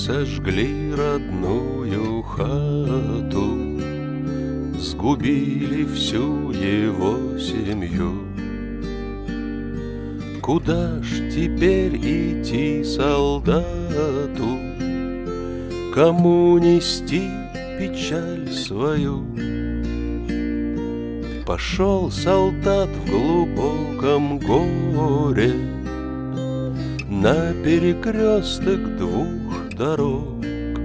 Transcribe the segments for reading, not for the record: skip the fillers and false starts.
Сожгли родную хату, сгубили всю его семью. Куда ж теперь идти солдату, кому нести печаль свою? Пошел солдат в глубоком горе на перекресток двух дорог.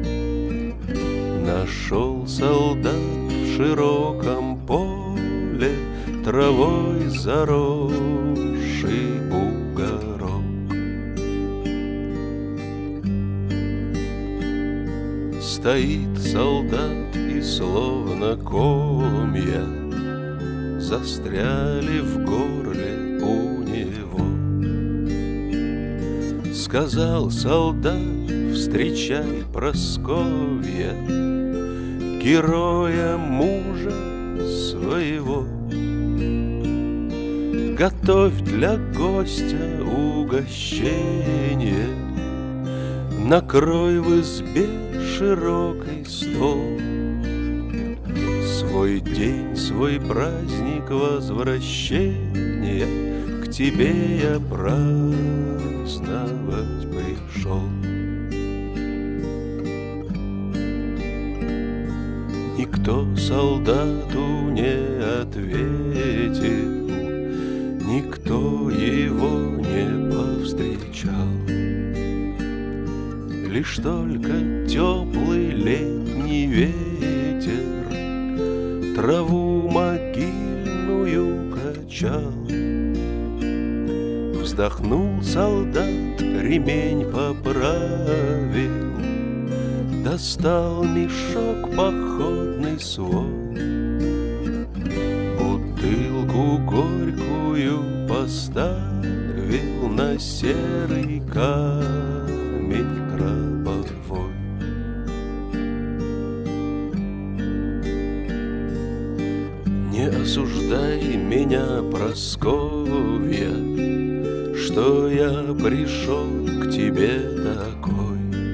Нашел солдат в широком поле травой заросший бугорок. Стоит солдат, и словно комья застряли в горле у него. Сказал солдат: встречай, Прасковья, героя мужа своего. Готовь для гостя угощение, накрой в избе широкий стол. Свой день, свой праздник возвращения к тебе я праздновать пришел. Никто солдату не ответил, никто его не повстречал. Лишь только теплый летний ветер траву могильную качал. Вздохнул солдат, ремень поправил, достал мешок походный свой, бутылку горькую поставил на серый камень гробовой. Не осуждай меня, Прасковья, что я пришел к тебе такой.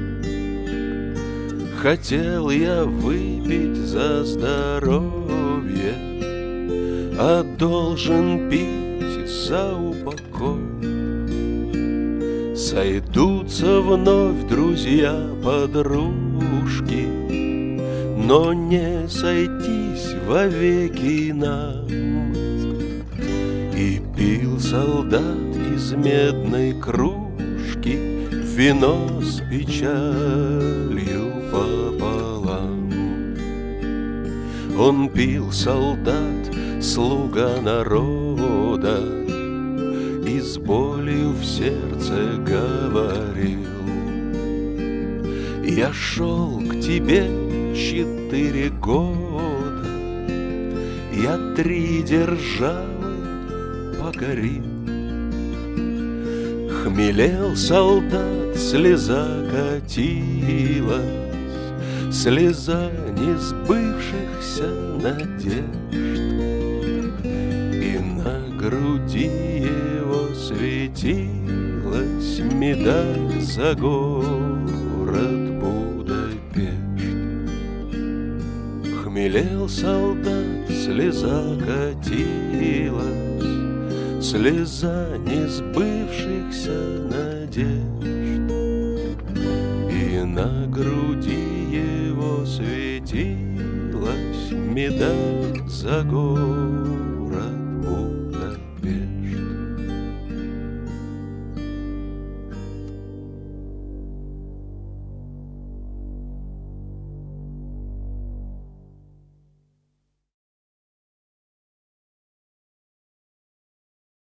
Хотел я выпить за здоровье, а должен пить за упокой. Сойдутся вновь друзья-подружки, но не сойтись вовеки нам. И пил солдат из медной кружки вино с печалью пополам. Он пил, солдат, слуга народа, и с болью в сердце говорил: я шел к тебе 4 года, я 3 державы покорил. Хмелел солдат, слеза катилась, слеза несбывшихся надежд, и на груди его светилась медаль за город Будапешт. Хмелел солдат, слеза катилась, слеза несбывшихся надежд, и на груди его светилась медаль за город